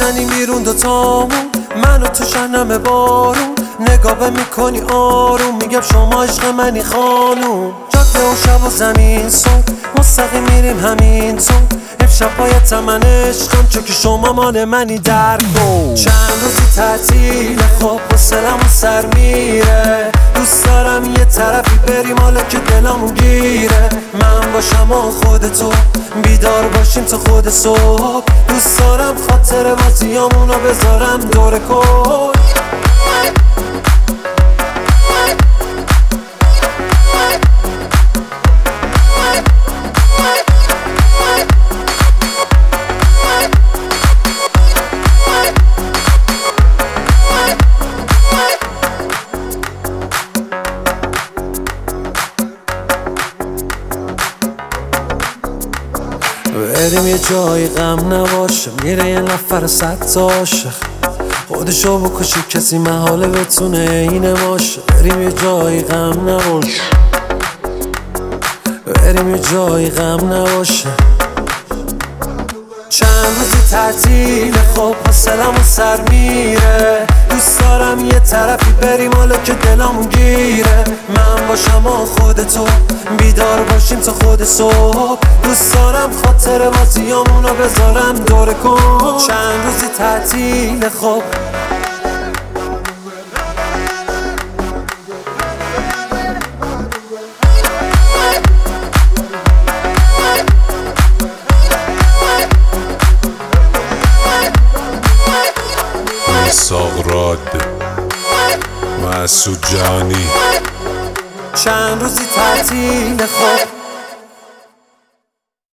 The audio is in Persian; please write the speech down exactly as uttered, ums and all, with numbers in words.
میزنیم بیرون دوتامون، منو تو شنم بارون، نگاه میکنی آروم، میگم شما عشق منی خانوم. جاده و شب و زمین صبح مستقیم میریم همین تو، امشب باید من عشقم چون که شما مال منی در دو. چند روزی تعطیل خواب حوصله‌مون سر میره، دوست دارم یه طرفی بریم حالا که دلمون گیره. من باشم و خودتو بیدار باشیم تا خود صبح، دوست دارم خاطر بازیامونو بذارم دور کل. بریم یه جایی غم نباشه، میره یه نفر صد تا عاشق، خودشو بکشه کسی محاله بتونه اینه باشه. بریم یه جایی غم نباشه، بریم یه جایی غم نباشه. چند روزی تعطیل خوب حوصله‌مون سر میره، دوست دارم یه طرفی بریم حالا که دلمون گیره. من باشم و خودتو بیدار باشیم تا خود صبح، دوست دارم خاطر بازیامونو بذارم دور کن. چند روزی تعطیل خوب ساغراد مسعود جهانی. چند روزی تعطیل خوب